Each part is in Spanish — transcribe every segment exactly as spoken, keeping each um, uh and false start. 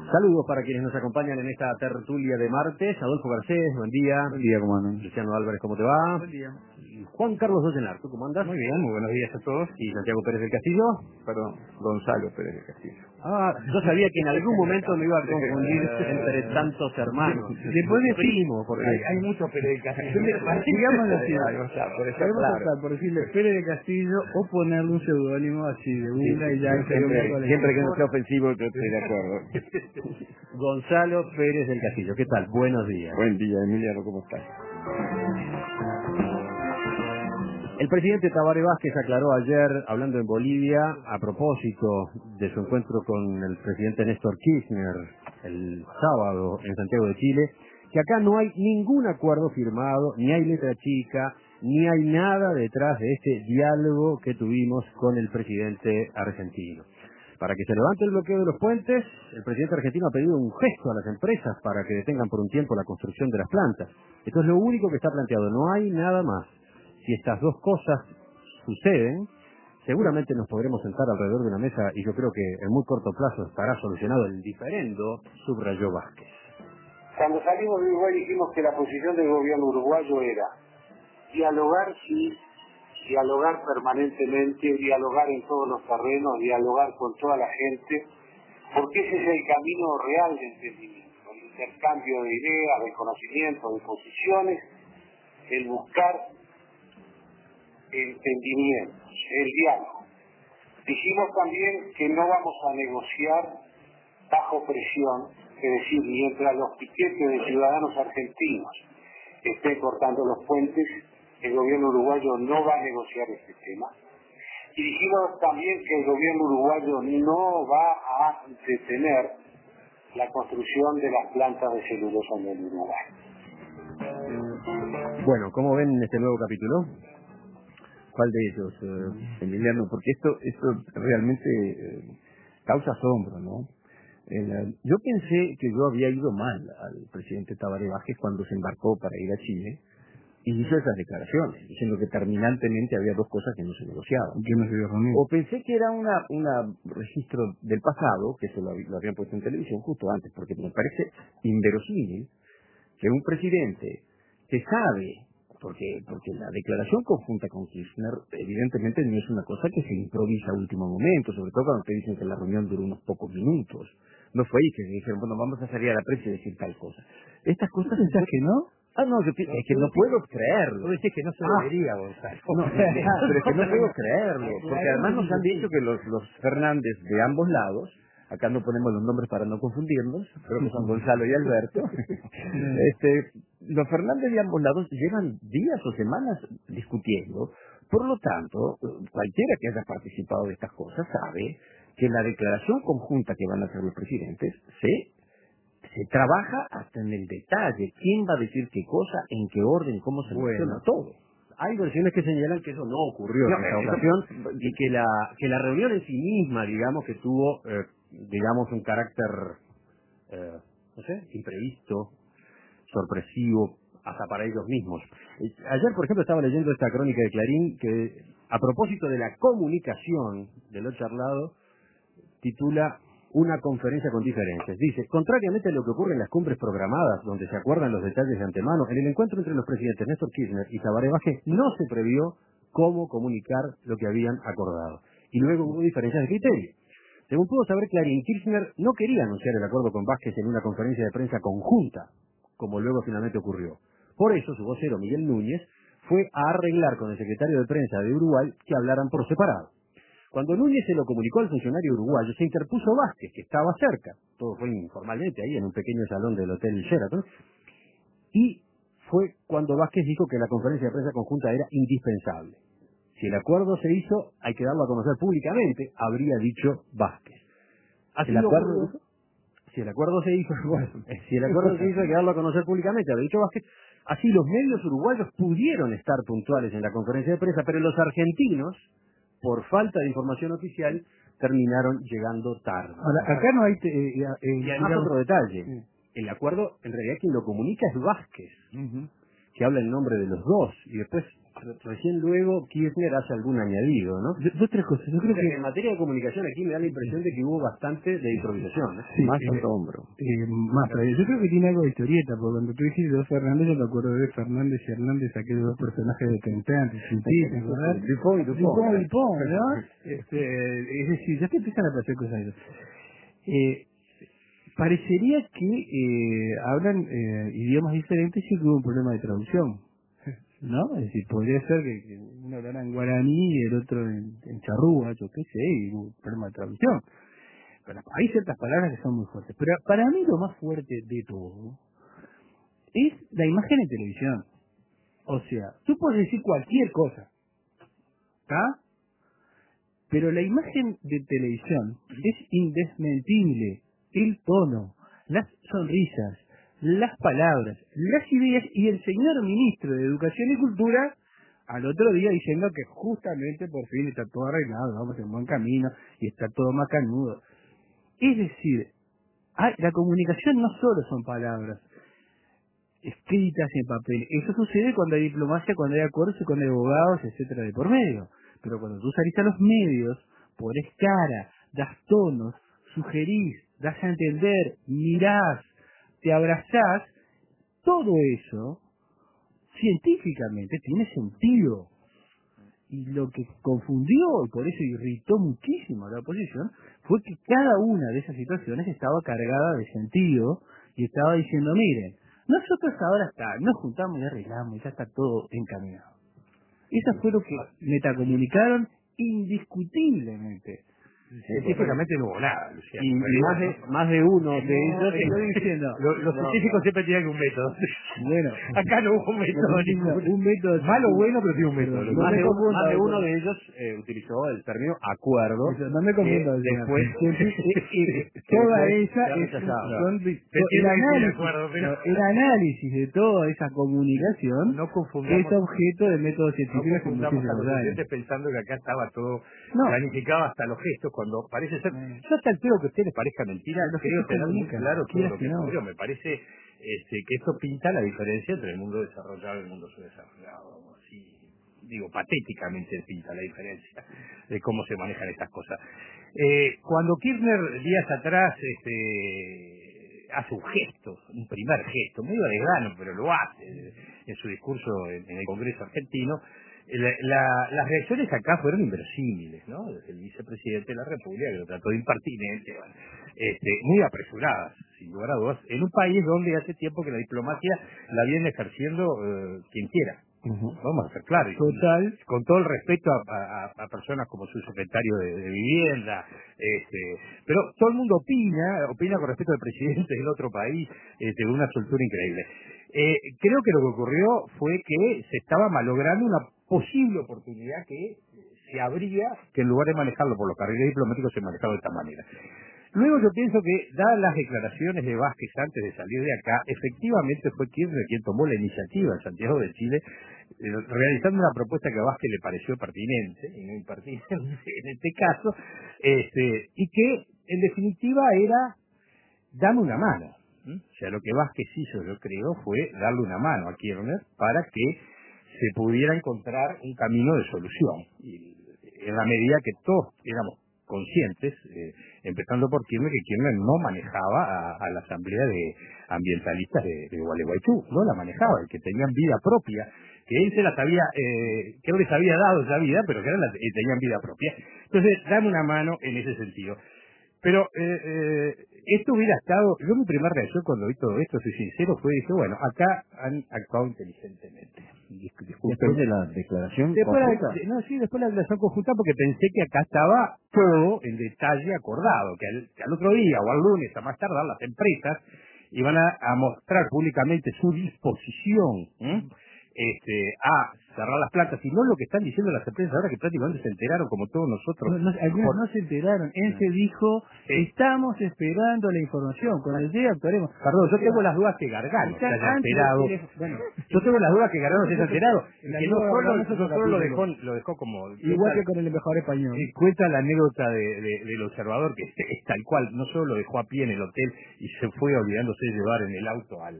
Saludos para quienes nos acompañan en esta tertulia de martes. Adolfo Garcés, buen día. Buen día, ¿cómo andan? Luciano Álvarez, ¿cómo te va? Buen día. Y Juan Carlos Docenar, ¿tú cómo andas? Muy bien, muy buenos días a todos. Y Santiago Pérez del Castillo. Perdón, Gonzalo Pérez del Castillo. Ah, yo sabía que en algún momento me iba a confundir entre tantos hermanos. Después de primo, porque hay, hay muchos Pérez del Castillo. Digámoslo así, Ahí está, por eso, podemos claro. optar por decirle Pérez de Castillo o ponerle un seudónimo así de Sí, una y ya sí, siempre, siempre que no sea ofensivo, yo estoy de acuerdo. Gonzalo Pérez del Castillo, ¿qué tal? Buenos días. Buen día, Emiliano, ¿cómo estás? El presidente Tabaré Vázquez aclaró ayer, hablando en Bolivia, a propósito de su encuentro con el presidente Néstor Kirchner el sábado en Santiago de Chile, que acá no hay ningún acuerdo firmado, ni hay letra chica, ni hay nada detrás de este diálogo que tuvimos con el presidente argentino. Para que se levante el bloqueo de los puentes, el presidente argentino ha pedido un gesto a las empresas para que detengan por un tiempo la construcción de las plantas. Esto es lo único que está planteado, no hay nada más. Si estas dos cosas suceden, seguramente nos podremos sentar alrededor de una mesa y yo creo que en muy corto plazo estará solucionado el diferendo, subrayó Vázquez. Cuando salimos de Uruguay dijimos que la posición del gobierno uruguayo era dialogar sí, dialogar permanentemente, dialogar en todos los terrenos, dialogar con toda la gente, porque ese es el camino real de entendimiento, el intercambio de ideas, de conocimientos, de posiciones, el buscar entendimientos, el diálogo. Dijimos también que no vamos a negociar bajo presión, es decir, mientras los piquetes de ciudadanos argentinos estén cortando los puentes, el gobierno uruguayo no va a negociar este tema. Y dijimos también que el gobierno uruguayo no va a detener la construcción de las plantas de celulosa en el Uruguay. Bueno, ¿cómo ven este nuevo capítulo? ¿Cuál de ellos, eh, Emiliano? Porque esto, esto realmente eh, causa asombro, ¿no? El, eh, yo pensé que yo había ido mal al presidente Tabaré Vázquez cuando se embarcó para ir a Chile y hizo esas declaraciones, diciendo que terminantemente había dos cosas que no se negociaban. ¿Qué no se dio O pensé que era una una registro del pasado, que se lo, lo habían puesto en televisión justo antes, porque me parece inverosímil que un presidente que sabe, porque porque la declaración conjunta con Kirchner evidentemente no es una cosa que se improvisa a último momento, sobre todo cuando te dicen que la reunión duró unos pocos minutos. No fue ahí que dijeron, bueno, vamos a salir a la prensa y decir tal cosa. Estas cosas... ¿Pensás que no? Ah, no, yo, es que no puedo creerlo. Tú decís que no se Ah. debería, Gonzalo. No, pero es que no puedo creerlo, porque además nos han dicho que los, los Fernández de ambos lados, acá no ponemos los nombres para no confundirnos, creo que son Gonzalo y Alberto, este, los Fernández de ambos lados llevan días o semanas discutiendo, por lo tanto, cualquiera que haya participado de estas cosas sabe que la declaración conjunta que van a hacer los presidentes se se trabaja hasta en el detalle, quién va a decir qué cosa, en qué orden, cómo se menciona Bueno, todo. hay versiones que señalan que eso no ocurrió No, en esta eso- ocasión y que la que la reunión en sí misma, digamos, que tuvo, eh, digamos, un carácter, eh, no sé, imprevisto, sorpresivo, hasta para ellos mismos. Eh, Ayer, por ejemplo, estaba leyendo esta crónica de Clarín que, a propósito de la comunicación de lo charlado, titula Una conferencia con diferencias. Dice, contrariamente a lo que ocurre en las cumbres programadas, donde se acuerdan los detalles de antemano, en el encuentro entre los presidentes Néstor Kirchner y Tabaré Vázquez no se previó cómo comunicar lo que habían acordado. Y luego hubo diferencias de criterio. Según pudo saber Clarín, Kirchner no quería anunciar el acuerdo con Vázquez en una conferencia de prensa conjunta, como luego finalmente ocurrió. Por eso, su vocero, Miguel Núñez, fue a arreglar con el secretario de prensa de Uruguay que hablaran por separado. Cuando Núñez se lo comunicó al funcionario uruguayo, se interpuso Vázquez, que estaba cerca, todo fue informalmente ahí en un pequeño salón del Hotel Sheraton, y fue cuando Vázquez dijo que la conferencia de prensa conjunta era indispensable. Si el acuerdo se hizo, hay que darlo a conocer públicamente, habría dicho Vázquez. Así ¿El acuerdo? ocurrió. Si el acuerdo se hizo, bueno, si el acuerdo se hizo, hay que darlo a conocer públicamente, habría dicho Vázquez. Así los medios uruguayos pudieron estar puntuales en la conferencia de prensa, pero los argentinos, por falta de información oficial, terminaron llegando tarde. Ahora, acá no hay... te- eh, eh, Y además digamos- otro detalle, Sí. el acuerdo, en realidad quien lo comunica es Vázquez, Ujú. que habla en nombre de los dos, y después recién luego Kirchner hace algún añadido, ¿no? Dos, tres cosas. Yo creo O sea, que que en materia de comunicación aquí me da la impresión de que hubo bastante de improvisación, ¿no? sí, Más eh, alto hombro. eh, más todavía. Yo creo que tiene algo de historieta, porque cuando tú dijiste dos Fernández, yo me acuerdo de Fernández y Hernández, aquellos dos personajes de Tintín, Tintín, ¿verdad? Dupont y Dupont. Dupont y Dupont, ¿no? Este, es decir, ya te empiezan a aparecer cosas de eso. Eh, parecería que eh, hablan eh, idiomas diferentes y que hubo un problema de traducción, ¿no? Es decir, podría ser que, que uno hablara en guaraní y el otro en, en charrúa, yo qué sé, y hubo un problema de traducción. Pero hay ciertas palabras que son muy fuertes. Pero para mí lo más fuerte de todo es la imagen en televisión. O sea, tú puedes decir cualquier cosa, ¿está? Pero la imagen de televisión es indesmentible. El tono, las sonrisas, las palabras, las ideas, y el señor ministro de Educación y Cultura al otro día diciendo que justamente por fin está todo arreglado, vamos en buen camino y está todo macanudo. Es decir, hay, la comunicación no solo son palabras escritas en papel. Eso sucede cuando hay diplomacia, cuando hay acuerdos y cuando hay abogados, etcétera, de por medio. Pero cuando tú salís a los medios, pones cara, das tonos, sugerís, das a entender, mirás, te abrazás, todo eso científicamente tiene sentido. Y lo que confundió, y por eso irritó muchísimo a la oposición, fue que cada una de esas situaciones estaba cargada de sentido y estaba diciendo, miren, nosotros ahora está, nos juntamos y arreglamos y ya está todo encaminado. Eso fue lo que metacomunicaron indiscutiblemente. Científicamente no hubo nada, Luciano. Y, y más, de, más de uno de No, ellos... estoy diciendo... Lo- los no, científicos siempre tienen un método. Bueno, Acá no hubo un método. un, un método... Malo o bueno, pero tiene un método. No más, me de, uno- confunda, más de uno doctor. de ellos eh, utilizó el término acuerdo. Eso, no me confunda, que señor. después... Que toda después esa se ha es rechazado. son de- Te el entiendo que estoy de análisis, acuerdo, pero- no, el análisis de toda esa comunicación No es confundamos, objeto de métodos no científicos que confundamos a muchísimos los años. oyentes pensando que acá estaba todo No. planificado hasta los gestos, cuando parece ser... No. Yo hasta espero que a ustedes les parezca mentira, Los creo gestos tener muy comunican, claro todo quieras lo que que no. ocurrió. Me parece este, que esto pinta la diferencia entre el mundo desarrollado y el mundo subdesarrollado. Así, digo, patéticamente pinta la diferencia de cómo se manejan estas cosas. Eh, cuando Kirchner, días atrás, este, hace un gesto, un primer gesto, medio de grano, pero lo hace en su discurso en, en el Congreso argentino, la, la, las reacciones acá fueron inverosímiles, ¿no? Desde el vicepresidente de la República, que lo trató de impertinente, bueno, este, muy apresuradas, sin lugar a dudas, en un país donde hace tiempo que la diplomacia la viene ejerciendo eh, quien quiera. Uh-huh. Vamos a ser claros. Total. Con todo el respeto a, a, a personas como su secretario de, de vivienda, este, pero todo el mundo opina, opina con respecto al presidente del otro país, este, de una soltura increíble. Eh, creo que lo que ocurrió fue que se estaba malogrando una posible oportunidad que se abría, que en lugar de manejarlo por los carriles diplomáticos se manejaba de esta manera. Luego yo pienso que, dadas las declaraciones de Vázquez antes de salir de acá, efectivamente fue Kirchner quien tomó la iniciativa en Santiago de Chile, eh, realizando una propuesta que a Vázquez le pareció pertinente, y no impertinente en este caso, este, y que en definitiva era dame una mano. ¿Mm? O sea, lo que Vázquez hizo, yo creo, fue darle una mano a Kirchner para que se pudiera encontrar un camino de solución. Y en la medida que todos éramos conscientes, eh, empezando por Kirchner, que Kirchner no manejaba a, a la asamblea de ambientalistas de, de Gualeguaychú, no la manejaba, el que tenían vida propia, que él se las había, eh, que él les había dado esa vida, pero que eran las, eh, tenían vida propia. Entonces, dame una mano en ese sentido. Pero eh, eh, esto hubiera estado, yo mi primera reacción cuando vi todo esto, soy sincero, fue dije, bueno, acá han actuado inteligentemente. Disculpen. Después de la declaración Después la, conjunta. no, sí, después la declaración conjunta, porque pensé que acá estaba todo en detalle acordado, que al, que al otro día o al lunes a más tardar las empresas iban a, a mostrar públicamente su disposición ¿eh? este, a cerrar las plantas, y no lo que están diciendo las empresas ahora, que prácticamente se enteraron como todos nosotros. No, no, algunos Por- no se enteraron. Él se dijo, Sí. estamos esperando la información. Cuando llegue actuaremos. Perdón, yo tengo las dudas que Gargano se Está haya antes enterado. de- bueno, Yo tengo las dudas que Gargano se haya enterado. La Que no duda solo, Gargano es no otro solo lo capítulo. dejó, lo dejó como... igual que con el embajador español. Eh, cuenta la anécdota de, de- del observador, que es tal cual, no solo lo dejó a pie en el hotel y se fue olvidándose de llevar en el auto al,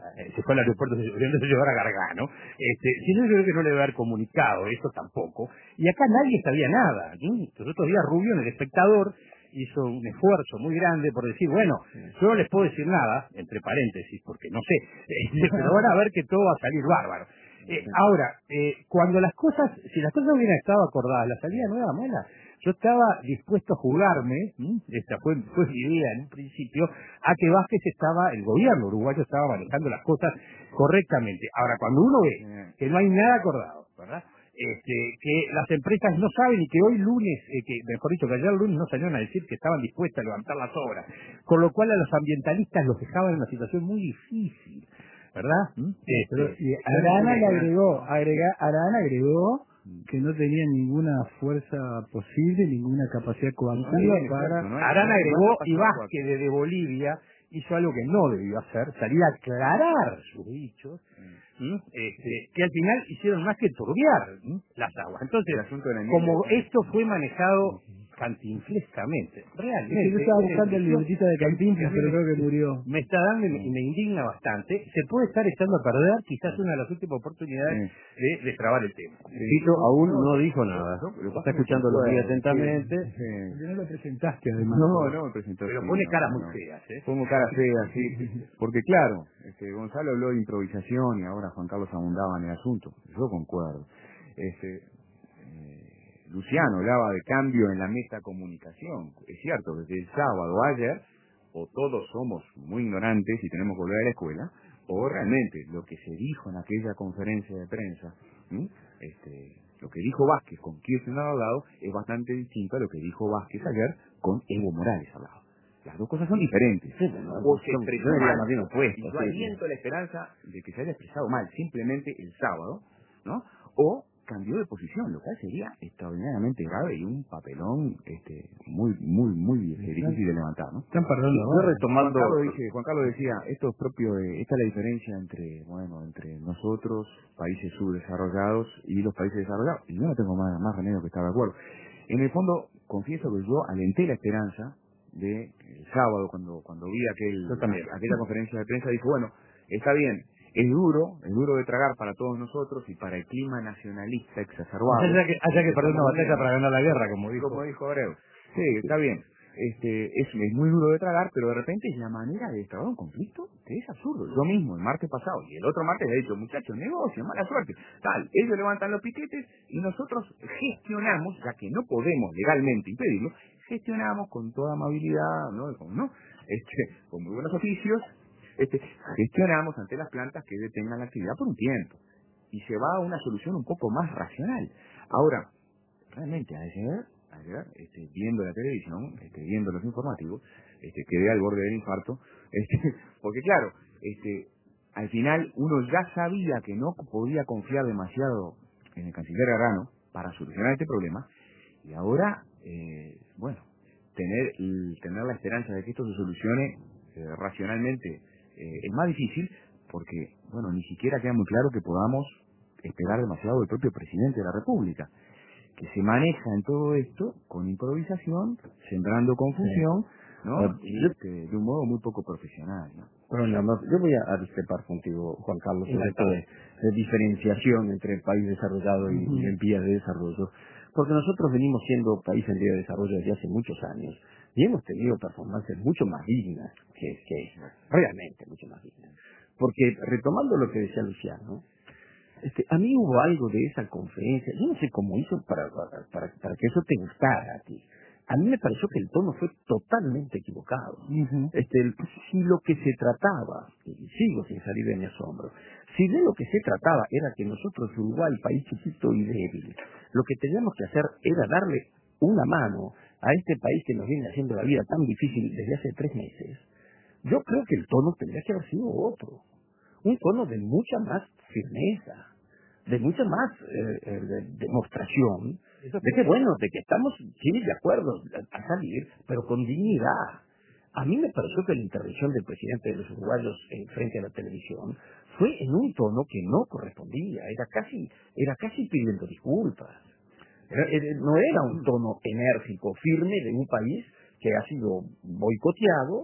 eh, se fue al aeropuerto queriendo llevar a Gargano, este, si no, yo creo que no le debe haber comunicado eso tampoco, y acá nadie sabía nada. ¿Sí? Los otros días Rubio en El Espectador hizo un esfuerzo muy grande por decir, bueno, yo no les puedo decir nada, entre paréntesis, porque no sé, este, pero van a ver que todo va a salir bárbaro. Eh, ahora, eh, cuando las cosas, si las cosas hubieran estado acordadas, la salida no era mala. Yo estaba dispuesto a jugarme, ¿m? esta fue, fue mi idea en un principio, a que Vázquez estaba, el gobierno uruguayo estaba manejando las cosas correctamente. Ahora, cuando uno ve que no hay nada acordado, ¿verdad? Este, que las empresas no saben y que hoy lunes, eh, que mejor dicho, que ayer lunes no salieron a decir que estaban dispuestas a levantar las obras, con lo cual a los ambientalistas los dejaban en una situación muy difícil, ¿verdad? ¿Mm? Este, Pero, y Arana le agregó, agrega, Arana agregó que no tenía ninguna fuerza posible, ninguna capacidad coactiva no, para... no, no, Arana agregó y Vázquez desde Bolivia hizo algo que no debió hacer, salir a aclarar sus dichos, ¿m? este, que al final hicieron más que turbiar, ¿m? las aguas. Entonces, como esto fue manejado cantinflescamente, realmente. Es que yo estaba buscando el libretista de Cantinflas, pero creo que murió. Me está dando y me, y me indigna bastante. Se puede estar echando a perder quizás una de las últimas oportunidades de destrabar el tema. Tito aún no dijo nada. Está escuchando los días atentamente. Yo no lo presentaste, además. No, no me presentó. Pero sí, pone no, caras no, muy no. feas, ¿eh? Pongo cara fea, sí. Porque claro, este, Gonzalo habló de improvisación y ahora Juan Carlos abundaba en el asunto. Yo concuerdo. Este, eh, Luciano hablaba de cambio en la metacomunicación. Es cierto, desde el sábado a ayer, o todos somos muy ignorantes y tenemos que volver a la escuela, o realmente lo que se dijo en aquella conferencia de prensa, ¿sí? este, lo que dijo Vázquez con Kirchner al lado, es bastante distinto a lo que dijo Vázquez ayer con Evo Morales al lado. Las dos cosas son diferentes. Sí, bueno, o se son- expresó yo diría mal, más bien opuesto, y yo sí, aliento la esperanza de que se haya expresado mal simplemente el sábado, ¿no? O cambió de posición, lo cual sería extraordinariamente grave y un papelón este muy muy muy eh, difícil de levantar, ¿no? Están perdonando. Yo retomando... Juan Carlos, dice, Juan Carlos decía, esto es propio de, esta es la diferencia entre, bueno, entre nosotros, países subdesarrollados, y los países desarrollados. Y yo no tengo más, más remedio que estar de acuerdo. En el fondo, confieso que yo alenté la esperanza de el sábado, cuando cuando vi aquel, Yo también. aquella conferencia de prensa, dije, bueno, está bien, es duro, es duro de tragar para todos nosotros y para el clima nacionalista exacerbado. Haya que, haya que perder una batalla para ganar la guerra, como dijo. Como dijo Abreu. Sí, está bien. Este, es, es muy duro de tragar, pero de repente es la manera de destrabar un conflicto que es absurdo. Yo mismo, el martes pasado, y el otro martes le he dicho, muchachos, negocio, mala suerte. Tal, ellos levantan los piquetes y nosotros gestionamos, ya que no podemos legalmente impedirlo, gestionamos con toda amabilidad, ¿no? Con, ¿no? Este, con muy buenos oficios, este, gestionamos ante las plantas que detengan la actividad por un tiempo. Y se va a una solución un poco más racional. Ahora, realmente ayer, ayer este, viendo la televisión, este, viendo los informativos, este, quedé al borde del infarto, este, porque claro, este, al final uno ya sabía que no podía confiar demasiado en el canciller Gargano para solucionar este problema, y ahora, eh, bueno, tener, el, tener la esperanza de que esto se solucione eh, racionalmente eh, es más difícil, porque, bueno, ni siquiera queda muy claro que podamos esperar demasiado del propio presidente de la República, que se maneja en todo esto con improvisación, sembrando confusión, ¿no? Ah, Y yo- este, de un modo muy poco profesional, ¿no? Bueno, nada más, yo voy a, a discrepar contigo, Juan Carlos, sobre esto de, de diferenciación entre el país desarrollado y, y en vías de desarrollo, porque nosotros venimos siendo país en vía de desarrollo desde hace muchos años y hemos tenido performances mucho más dignas que, que realmente mucho más dignas. Porque retomando lo que decía Luciano, este, a mí hubo algo de esa conferencia, yo no sé cómo hizo para, para, para, para que eso te gustara a ti. A mí me pareció que el tono fue totalmente equivocado. Ujú. Este, el- si lo que se trataba, y sigo sin salir de mi asombro, si de lo que se trataba era que nosotros, Uruguay, país chiquito y débil, lo que teníamos que hacer era darle una mano a este país que nos viene haciendo la vida tan difícil desde hace tres meses, yo creo que el tono tendría que haber sido otro. Un tono de mucha más firmeza, de mucha más eh, eh, de- demostración de que, bueno, de que estamos, sí, de acuerdo a, a salir, pero con dignidad. A mí me pareció que la intervención del presidente de los uruguayos en frente a la televisión fue en un tono que no correspondía, era casi, era casi pidiendo disculpas. Era- era- no era un tono enérgico, firme de un país que ha sido boicoteado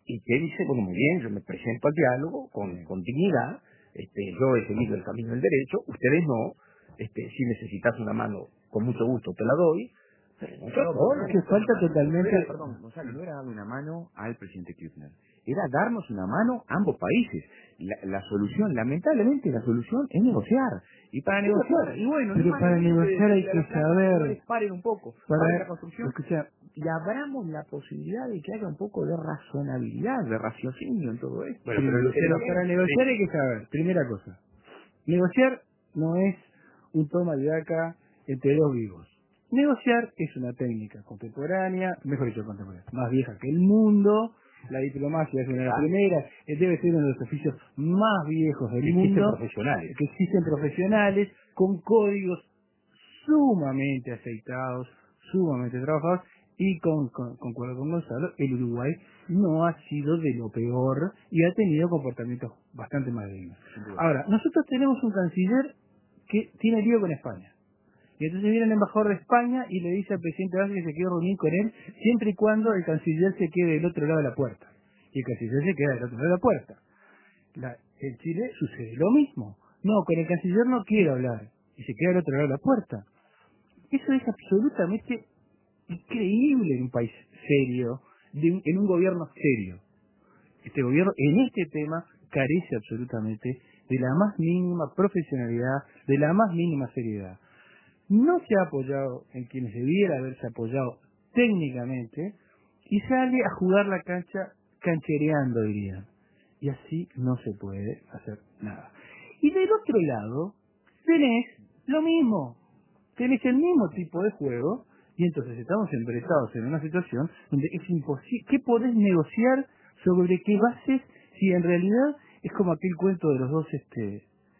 y que dice, bueno, muy bien, yo me presento al diálogo con, con dignidad, este, yo he seguido el camino del derecho, ustedes no, este, si necesitas una mano, con mucho gusto te la doy. No, no, que falta totalmente... No era, perdón, Gonzalo, no era darle una mano al presidente Kirchner, era darnos una mano a ambos países. La, la solución, lamentablemente, la solución es negociar. Y para sí, negociar, y bueno, pero no para negociar hay que saber... Paren un poco, para para la construcción, escuchar, y abramos la posibilidad de que haya un poco de razonabilidad, de raciocinio en todo esto. Bueno, pero, pero para negociar hay que saber, primera cosa, negociar no es un toma y daca entre dos vivos. Negociar es una técnica contemporánea, mejor dicho contemporánea, más vieja que el mundo. La diplomacia es una de las primeras, debe ser uno de los oficios más viejos del existen mundo, profesionales. que existen profesionales con códigos sumamente aceitados, sumamente trabajados, y con, con, concuerdo con Gonzalo, el Uruguay no ha sido de lo peor y ha tenido comportamientos bastante más dignos. Ahora, nosotros tenemos un canciller que tiene lío con España. Y entonces viene el embajador de España y le dice al presidente Vázquez que se quiere reunir con él siempre y cuando el canciller se quede del otro lado de la puerta. Y el canciller se queda del otro lado de la puerta. La, en Chile sucede lo mismo. No, con el canciller no quiero hablar. Y se queda del otro lado de la puerta. Eso es absolutamente increíble en un país serio, de un, en un gobierno serio. Este gobierno en este tema carece absolutamente de la más mínima profesionalidad, de la más mínima seriedad. No se ha apoyado en quienes debiera haberse apoyado técnicamente y sale a jugar la cancha canchereando, dirían. Y así no se puede hacer nada. Y del otro lado tenés lo mismo, tenés el mismo tipo de juego y entonces estamos embretados en una situación donde es imposible. ¿Qué podés negociar sobre qué bases si en realidad es como aquel cuento de los dos este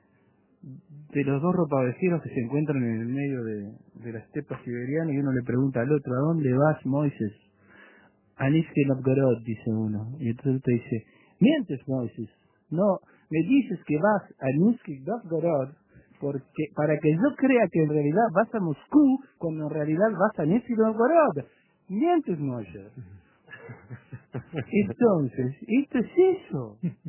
de los dos ropavejeros que se encuentran en el medio de, de la estepa siberiana y uno le pregunta al otro, ¿a dónde vas, Moisés? A Nizhny Novgorod, dice uno. Y entonces te dice, mientes, Moisés. No, me dices que vas a Nizhny Novgorod porque, para que yo crea que en realidad vas a Moscú cuando en realidad vas a Nizhny Novgorod. Mientes, Moisés. Entonces, esto es eso.